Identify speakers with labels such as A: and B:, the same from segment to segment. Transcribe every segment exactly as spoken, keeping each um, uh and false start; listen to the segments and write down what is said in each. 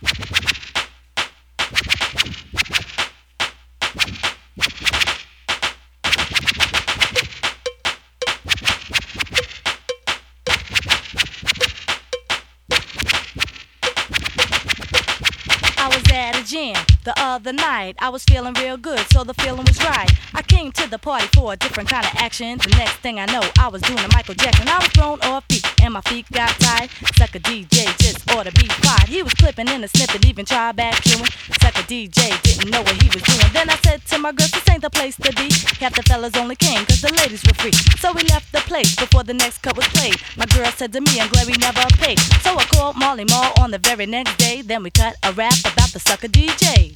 A: I was at a gym the other night. I was feeling real good, so the feeling was right. I came to the party for a different kind of action. The next thing I know, I was doing a Michael Jackson. I was thrown off feet and my feet got tired. Sucker D J just ought to be quiet. He was clipping in a snippet, even tried back chewing. Sucker D J didn't know what he was doing. Then I said to my girls, this ain't the place to be. Half the fellas only came cause the ladies were free. So we left the place before the next cut was played. My girl said to me, I'm glad we never paid. So I called Marley Marl on the very next day. Then we cut a rap about the sucker D Js.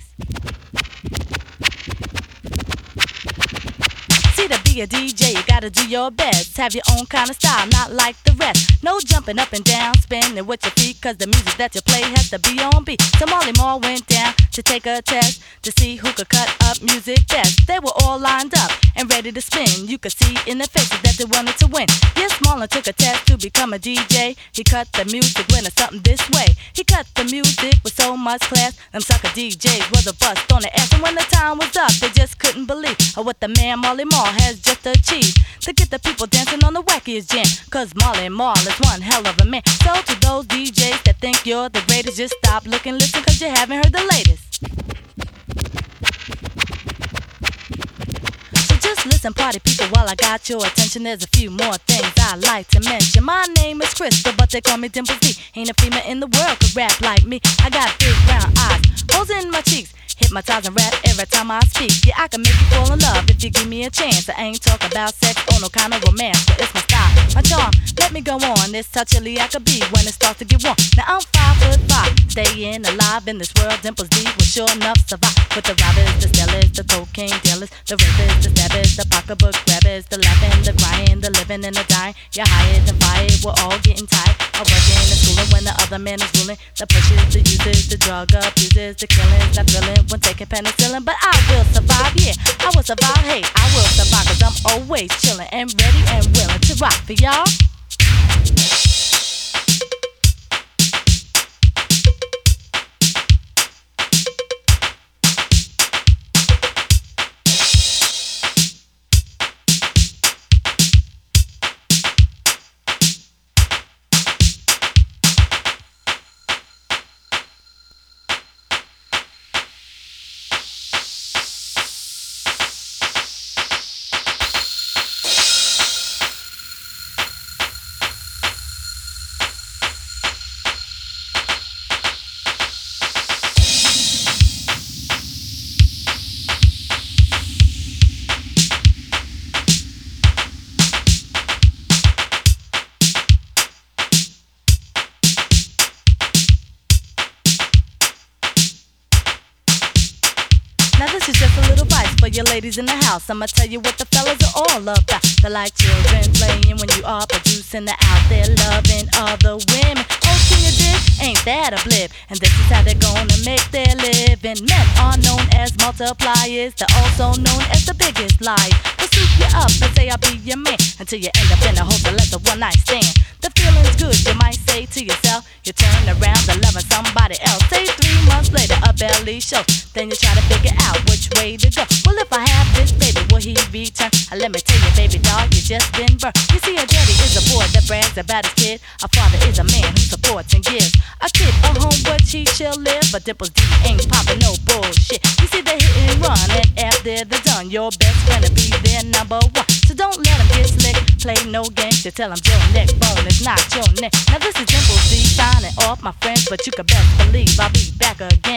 A: See, to be a D J, you gotta do your best. Have your own kind of style, not like the rest. No jumping up and down, spinning with your feet, cause the music that you play has to be on beat. So Marley Marl went down to take a test to see who could cut up music best. They were all lined up and ready to spin. You could see in their faces that they wanted to win. Yes, Marlon took a test to become a D J. He cut the music when it's something this way. He cut the music with so much class. Them sucker D Js was a bust on the ass. And when the time was up, they just couldn't believe what the man Marley Marl has just achieved. To get the people dancing on the wackiest jam. Cause Marley Marl is one hell of a man. So to those D Js that think you're the greatest, just stop, look and listen cause you haven't heard the latest. Just listen, party people, while I got your attention. There's a few more things I'd like to mention. My name is Crystal, but they call me Dimples D. Ain't a female in the world could rap like me. I got big brown eyes, holes in my cheeks, hypnotize and rap every time I speak. Yeah, I can make you fall in love if you give me a chance. I ain't talking about sex or no kind of romance, but it's my style, my charm. Let me go on, it's how chilly I could be when it starts to get warm. Now I'm five foot five, staying alive in this world. Dimples D will sure enough survive. With the robbers, the sellers, the cocaine dealers, the rapers, the stabbers, the pocketbook grabbers, the laughing, the crying, the living and the dying. You're hired and fired, we're all getting tired of working and schooling when the other man is ruling. The pushes, the users, the drug abusers, the killings, the thrilling when taking penicillin. But I will survive, yeah, I will survive, hey, I will survive, cause I'm always chilling and ready and willing to rock for y'all. You ladies in the house, I'ma tell you what the fellas are all about. They're like children playing when you are producing. They're out there loving other women. Oh, can you dig? Ain't that a blip? And this is how they're gonna make their living. Men are known as multipliers. They're also known as the biggest liars. They'll scoop you up and say I'll be your man until you end up in a hotel as a one night stand. The feeling's good, you might say to yourself. You turn around to loving somebody else. Say three months later, a belly show. Then you try to figure out which way to go. Well, if I have this baby, will he return? Uh, let me tell you, baby doll, you just been burned. You see, a daddy is a boy that brags about his kid. A father is a man who supports and gives a kid a home where he shall live. But Dimples D ain't popping no bullshit. You see, they hit and run, and after they're done, your best friend will be their number one. So don't let him get slick, play no games. You tell him your neck bone is not your neck. Now this is Dimples D signing off, my friends, but you can best believe I'll be back again